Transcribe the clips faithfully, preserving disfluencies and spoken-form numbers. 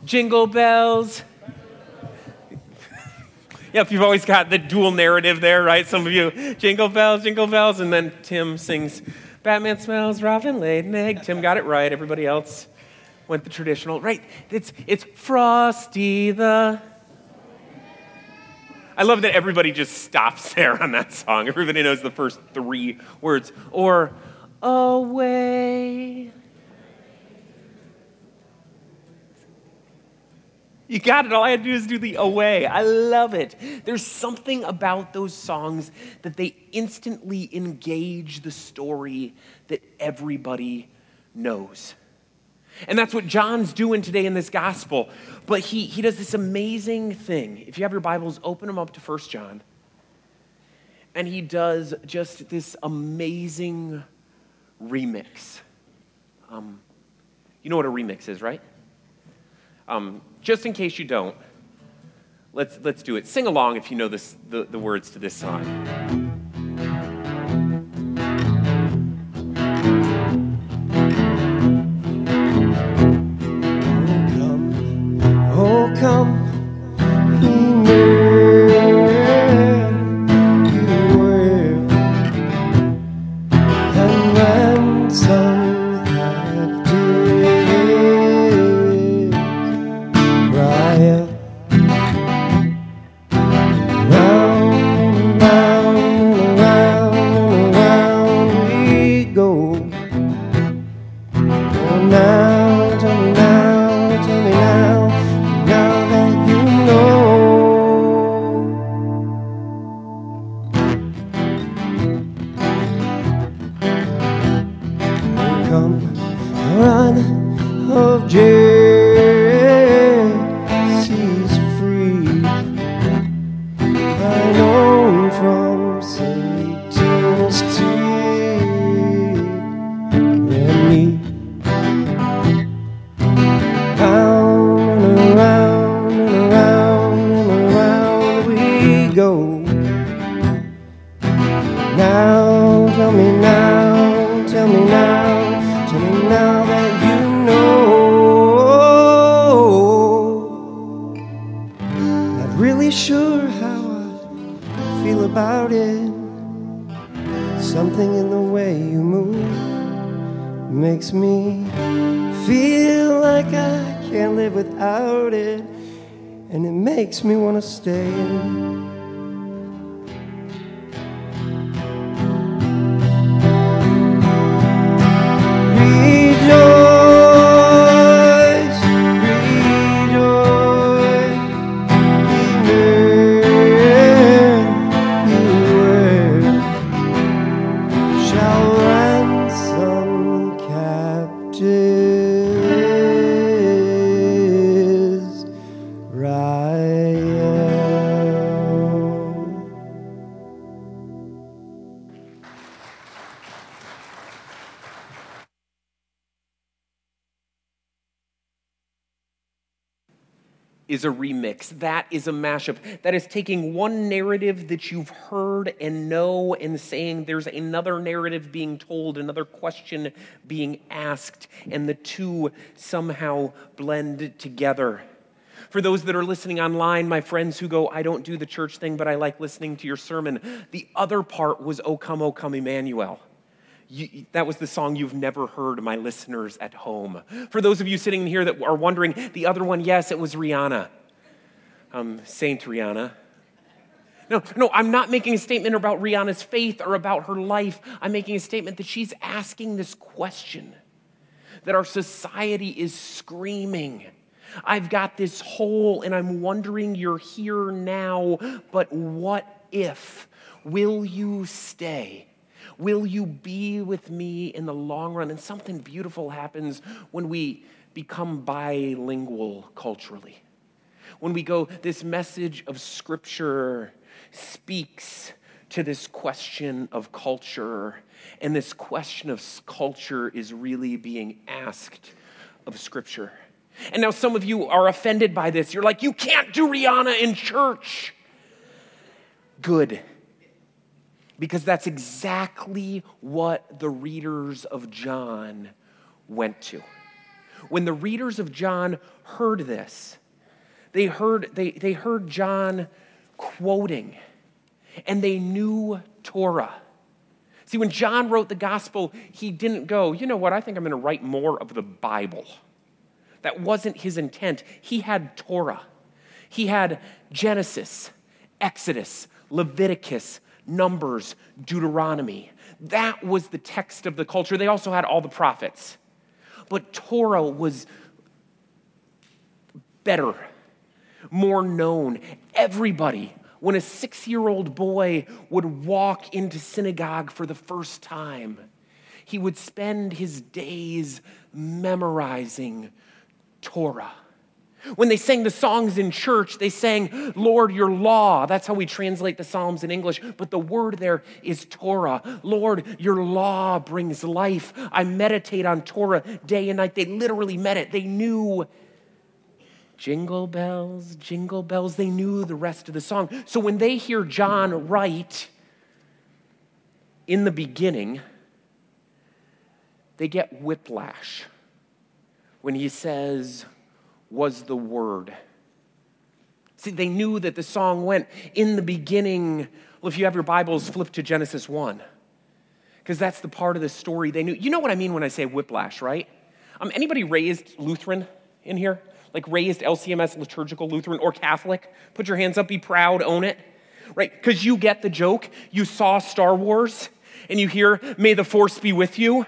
Jingle bells. Yep, you've always got the dual narrative there, right? Some of you, jingle bells, jingle bells, and then Tim sings, Batman smells, Robin laid an egg. Tim got it right. Everybody else went the traditional, right? It's it's Frosty the... I love that everybody just stops there on that song. Everybody knows the first three words. Or, away. You got it. All I had to do is do the away. I love it. There's something about those songs that they instantly engage the story that everybody knows. And that's what John's doing today in this gospel. But he, he does this amazing thing. If you have your Bibles, open them up to First John. And he does just this amazing remix. Um, you know what a remix is, right? Um, just in case you don't, let's let's do it. Sing along if you know this, the, the words to this song. Oh, come, makes me want to stay. Is a remix. That is a mashup. That is taking one narrative that you've heard and know and saying there's another narrative being told, another question being asked, and the two somehow blend together. For those that are listening online, my friends who go, I don't do the church thing, but I like listening to your sermon. The other part was O Come, O Come, Emmanuel. You, that was the song you've never heard, my listeners at home. For those of you sitting here that are wondering, the other one, yes, it was Rihanna. Um, Saint Rihanna. No, no, I'm not making a statement about Rihanna's faith or about her life. I'm making a statement that she's asking this question that our society is screaming. I've got this hole and I'm wondering you're here now, but what if? Will you stay? Will you be with me in the long run? And something beautiful happens when we become bilingual culturally. When we go, this message of Scripture speaks to this question of culture, and this question of culture is really being asked of Scripture. And now some of you are offended by this. You're like, you can't do Rihanna in church. Good. Because that's exactly what the readers of John went to. When the readers of John heard this, they heard, they, they heard John quoting, and they knew Torah. See, when John wrote the gospel, he didn't go, you know what, I think I'm going to write more of the Bible. That wasn't his intent. He had Torah. He had Genesis, Exodus, Leviticus, Numbers, Deuteronomy. That was the text of the culture. They also had all the prophets. But Torah was better, more known. Everybody, when a six-year-old boy would walk into synagogue for the first time, he would spend his days memorizing Torah. When they sang the songs in church, they sang, Lord, your law. That's how we translate the Psalms in English. But the word there is Torah. Lord, your law brings life. I meditate on Torah day and night. They literally meant it. They knew jingle bells, jingle bells. They knew the rest of the song. So when they hear John write, in the beginning, they get whiplash when he says, was the word. See, they knew that the song went, in the beginning. Well, if you have your Bibles, flip to Genesis one, because that's the part of the story they knew. You know what I mean when I say whiplash, right? Um, anybody raised Lutheran in here? Like raised L C M S, liturgical Lutheran, or Catholic? Put your hands up, be proud, own it. Right? Because you get the joke. You saw Star Wars, and you hear, may the force be with you.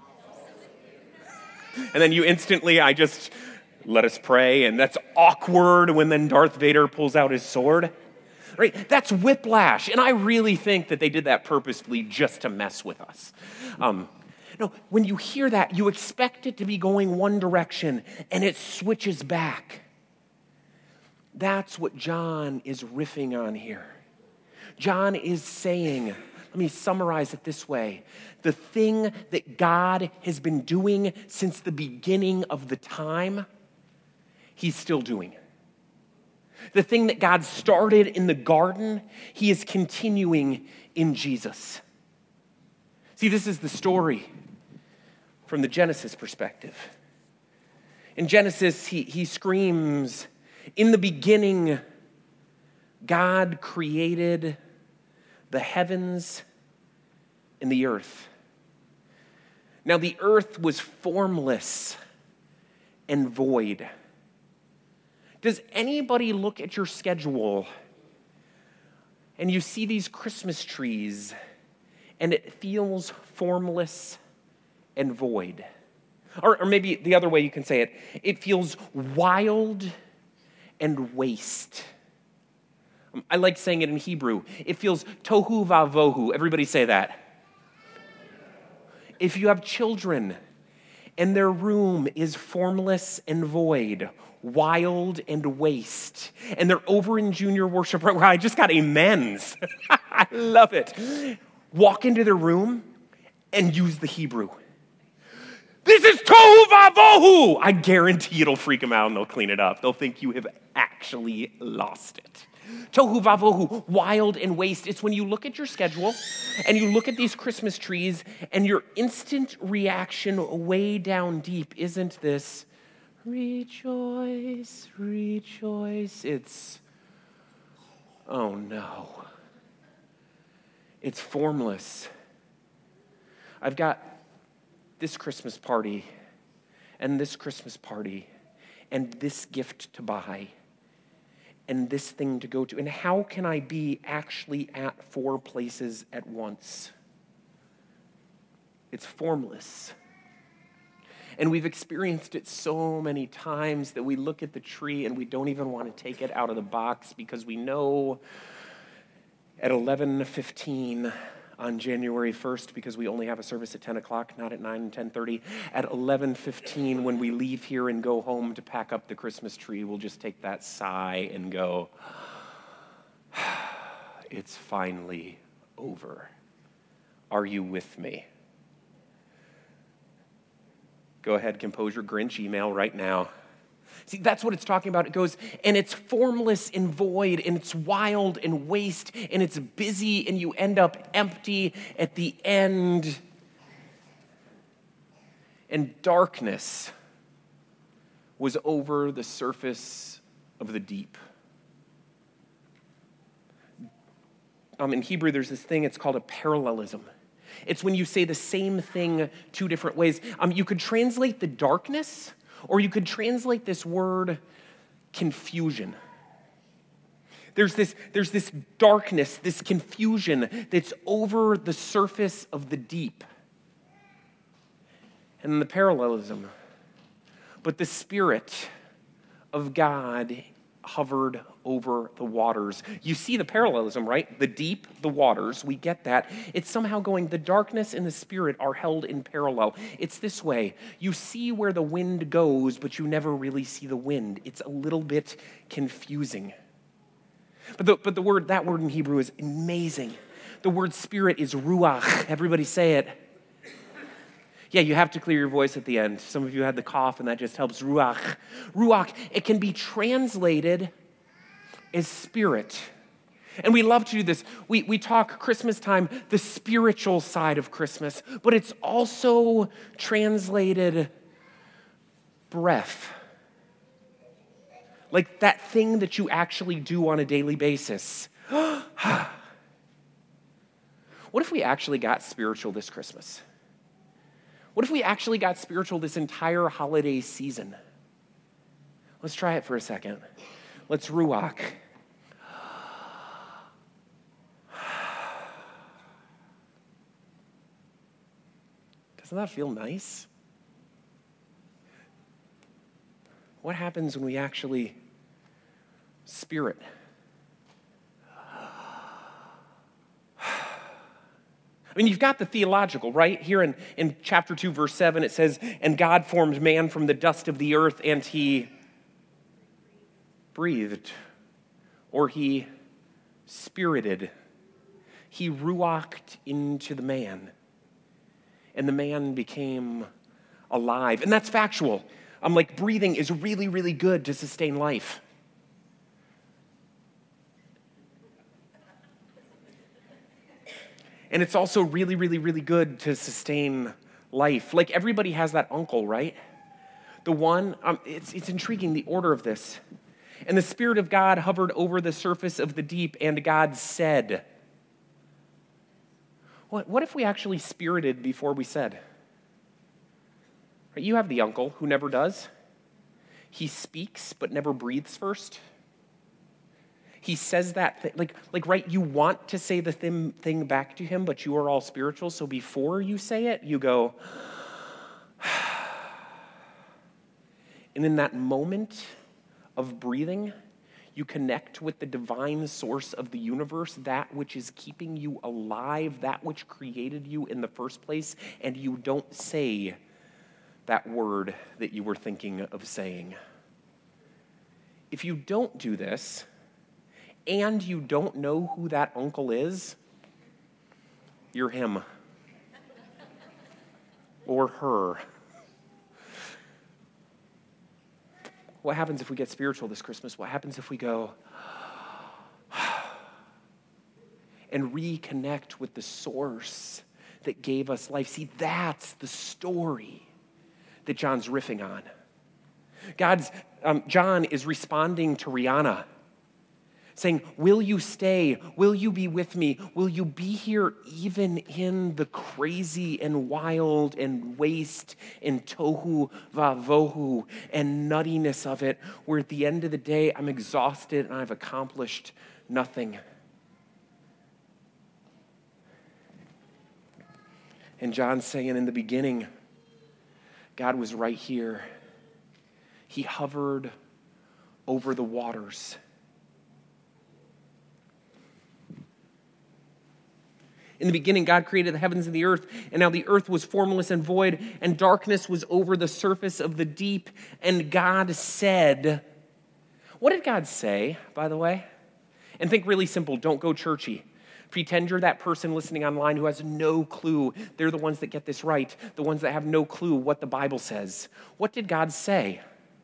And then you instantly, I just... let us pray, and that's awkward when then Darth Vader pulls out his sword. Right? That's whiplash, and I really think that they did that purposefully just to mess with us. Um, no, when you hear that, you expect it to be going one direction, and it switches back. That's what John is riffing on here. John is saying, let me summarize it this way. The thing that God has been doing since the beginning of the time, he's still doing. The thing that God started in the garden, he is continuing in Jesus. See, this is the story from the Genesis perspective. In Genesis, he, he screams, in the beginning, God created the heavens and the earth. Now, the earth was formless and void. Does anybody look at your schedule and you see these Christmas trees and it feels formless and void? Or, or maybe the other way you can say it, it feels wild and waste. I like saying it in Hebrew. It feels tohu vavohu. Everybody say that. If you have children and their room is formless and void, wild and waste, and they're over in junior worship, right where I just got amens. I love it. Walk into their room and use the Hebrew. This is tohu vavohu. I guarantee it'll freak them out and they'll clean it up. They'll think you have actually lost it. Tohu vavohu, wild and waste. It's when you look at your schedule and you look at these Christmas trees and your instant reaction way down deep isn't this, rejoice, rejoice. It's, oh no. It's formless. I've got this Christmas party and this Christmas party and this gift to buy and this thing to go to. And how can I be actually at four places at once? It's formless. And we've experienced it so many times that we look at the tree and we don't even want to take it out of the box because we know at eleven fifteen on January first, because we only have a service at ten o'clock, not at nine and ten thirty, at eleven fifteen when we leave here and go home to pack up the Christmas tree, we'll just take that sigh and go, it's finally over. Are you with me? Go ahead, compose your Grinch email right now. See, that's what it's talking about. It goes, and it's formless and void, and it's wild and waste, and it's busy, and you end up empty at the end. And darkness was over the surface of the deep. Um, in Hebrew, there's this thing, it's called a parallelism. It's when you say the same thing two different ways. Um, you could translate the darkness, or you could translate this word confusion. There's this, there's this darkness, this confusion that's over the surface of the deep. And then the parallelism. But the Spirit of God hovered over the waters. You see the parallelism, right? The deep, the waters, we get that. It's somehow going, the darkness and the Spirit are held in parallel. It's this way. You see where the wind goes, but you never really see the wind. It's a little bit confusing. But the, but the word, that word in Hebrew is amazing. The word Spirit is ruach. Everybody say it. Yeah, you have to clear your voice at the end. Some of you had the cough, and that just helps. Ruach. Ruach, it can be translated as spirit. And we love to do this. We, we talk Christmas time, the spiritual side of Christmas, but it's also translated breath. Like that thing that you actually do on a daily basis. What if we actually got spiritual this Christmas? What if we actually got spiritual this entire holiday season? Let's try it for a second. Let's ruach. Doesn't that feel nice? What happens when we actually spirit? I mean, you've got the theological, right? Here in, in chapter two, verse seven, it says, and God formed man from the dust of the earth, and he breathed, or he spirited. He ruached into the man, and the man became alive. And that's factual. I'm like, breathing is really, really good to sustain life. And it's also really, really, really good to sustain life. Like everybody has that uncle, right? The one, um, it's, it's intriguing, the order of this. And the Spirit of God hovered over the surface of the deep, and God said. What, what if we actually spirited before we said? Right, you have the uncle who never does. He speaks but never breathes first. He says that, th- like, like, right, you want to say the thing, thing back to him, but you are all spiritual, so before you say it, you go, and in that moment of breathing, you connect with the divine source of the universe, that which is keeping you alive, that which created you in the first place, and you don't say that word that you were thinking of saying. If you don't do this, and you don't know who that uncle is, you're him. Or her. What happens if we get spiritual this Christmas? What happens if we go and reconnect with the source that gave us life? See, that's the story that John's riffing on. God's, um, John is responding to Rihanna, saying, will you stay? Will you be with me? Will you be here even in the crazy and wild and waste and tohu vavohu and nuttiness of it, where at the end of the day, I'm exhausted and I've accomplished nothing? And John's saying in the beginning, God was right here. He hovered over the waters. In the beginning, God created the heavens and the earth, and now the earth was formless and void, and darkness was over the surface of the deep. And God said, what did God say, by the way? And think really simple, don't go churchy. Pretend you're that person listening online who has no clue. They're the ones that get this right, the ones that have no clue what the Bible says. What did God say?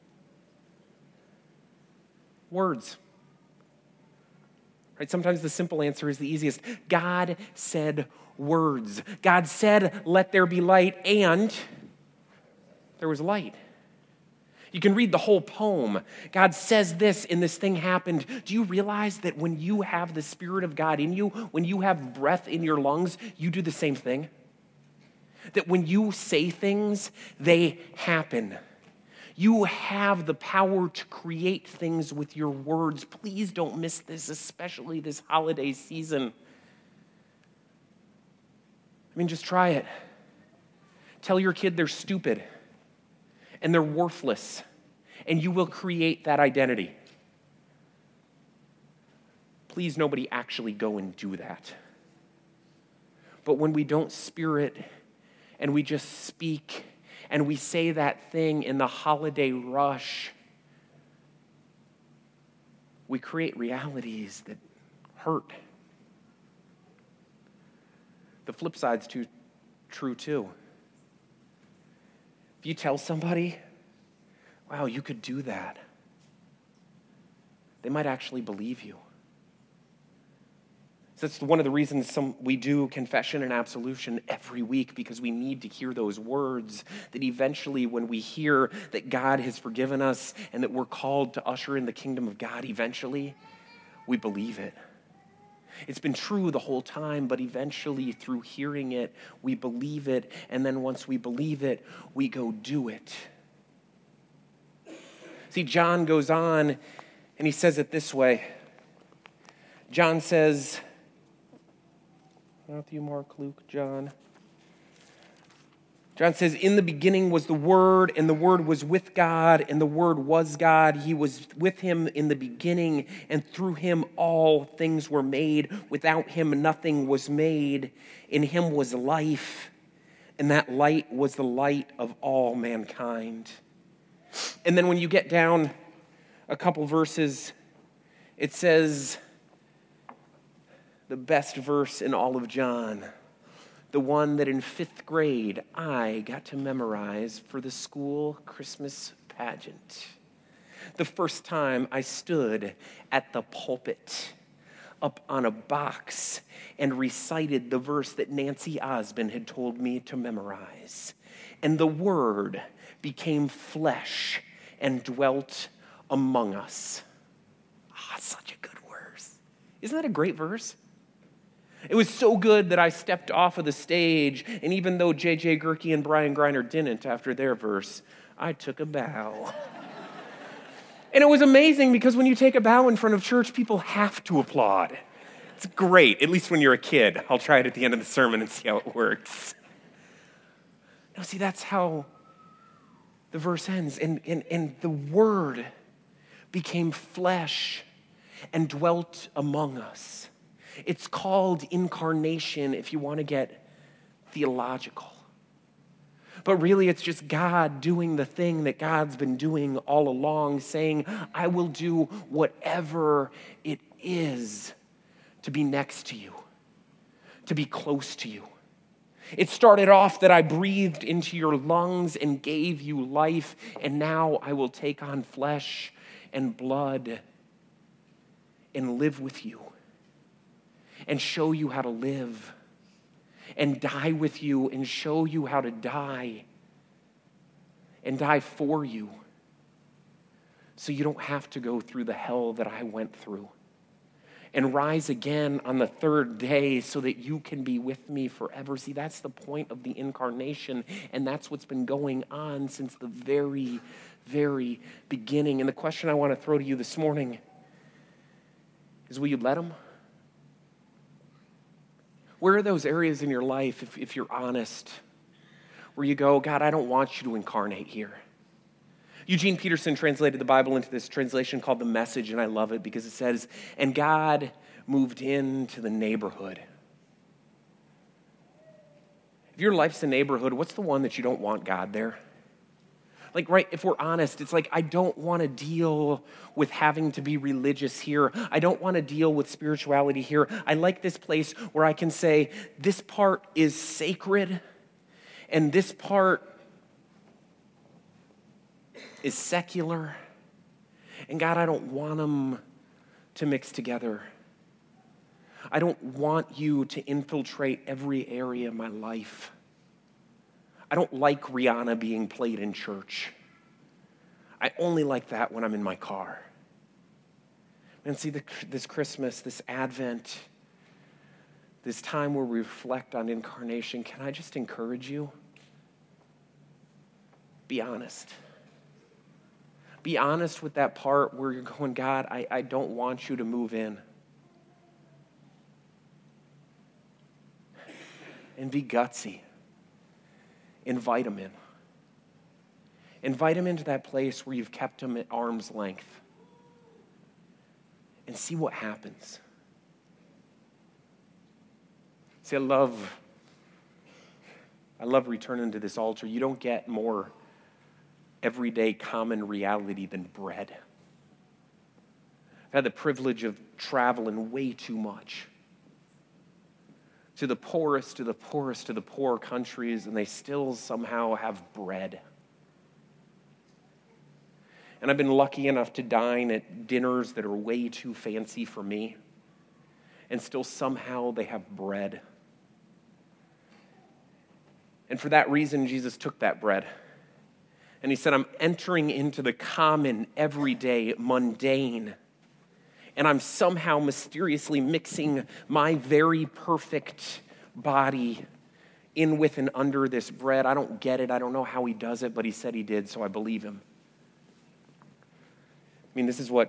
Words. Right? Sometimes the simple answer is the easiest. God said words. God said, let there be light, and there was light. You can read the whole poem. God says this and this thing happened. Do you realize that when you have the Spirit of God in you, when you have breath in your lungs, you do the same thing? That when you say things, they happen. You have the power to create things with your words. Please don't miss this, especially this holiday season. I mean, just try it. Tell your kid they're stupid and they're worthless, and you will create that identity. Please, nobody actually go and do that. But when we don't spirit and we just speak and we say that thing in the holiday rush, we create realities that hurt. The flip side's too, true too. If you tell somebody, wow, you could do that, they might actually believe you. So that's one of the reasons some, we do confession and absolution every week, because we need to hear those words that eventually when we hear that God has forgiven us and that we're called to usher in the kingdom of God, eventually we believe it. It's been true the whole time, but eventually through hearing it, we believe it, and then once we believe it, we go do it. See, John goes on and he says it this way. John says, Matthew, Mark, Luke, John. John says, in the beginning was the Word, and the Word was with God, and the Word was God. He was with him in the beginning, and through him all things were made. Without him nothing was made. In him was life, and that light was the light of all mankind. And then when you get down a couple verses, it says, the best verse in all of John, the one that in fifth grade I got to memorize for the school Christmas pageant. The first time I stood at the pulpit up on a box and recited the verse that Nancy Osmond had told me to memorize. And the Word became flesh and dwelt among us. Ah, such a good verse. Isn't that a great verse? It was so good that I stepped off of the stage, and even though J J Gerke and Brian Greiner didn't after their verse, I took a bow. And it was amazing because when you take a bow in front of church, people have to applaud. It's great, at least when you're a kid. I'll try it at the end of the sermon and see how it works. Now, see, that's how the verse ends. And, and, and the Word became flesh and dwelt among us. It's called incarnation if you want to get theological. But really, it's just God doing the thing that God's been doing all along, saying, I will do whatever it is to be next to you, to be close to you. It started off that I breathed into your lungs and gave you life, and now I will take on flesh and blood and live with you and show you how to live and die with you and show you how to die and die for you so you don't have to go through the hell that I went through, and rise again on the third day so that you can be with me forever. See, that's the point of the incarnation, and that's what's been going on since the very, very beginning. And the question I want to throw to you this morning is, will you let him? Where are those areas in your life, if, if you're honest, where you go, God, I don't want you to incarnate here? Eugene Peterson translated the Bible into this translation called The Message, and I love it because it says, and God moved into the neighborhood. If your life's a neighborhood, what's the one that you don't want God there? Like, right, if we're honest, it's like, I don't want to deal with having to be religious here. I don't want to deal with spirituality here. I like this place where I can say, this part is sacred, and this part is secular. And God, I don't want them to mix together. I don't want you to infiltrate every area of my life. I don't like Rihanna being played in church. I only like that when I'm in my car. And see, the, this Christmas, this Advent, this time where we reflect on incarnation, can I just encourage you? Be honest. Be honest with that part where you're going, God, I, I don't want you to move in. And be gutsy. Invite him in. Invite him into that place where you've kept him at arm's length. And see what happens. See, I love, I love returning to this altar. You don't get more everyday common reality than bread. I've had the privilege of traveling way too much to the poorest, to the poorest, to the poor countries, and they still somehow have bread. And I've been lucky enough to dine at dinners that are way too fancy for me, and still somehow they have bread. And for that reason, Jesus took that bread, and he said, I'm entering into the common, everyday, mundane, and I'm somehow mysteriously mixing my very perfect body in with and under this bread. I don't get it. I don't know how he does it, but he said he did, so I believe him. I mean, this is what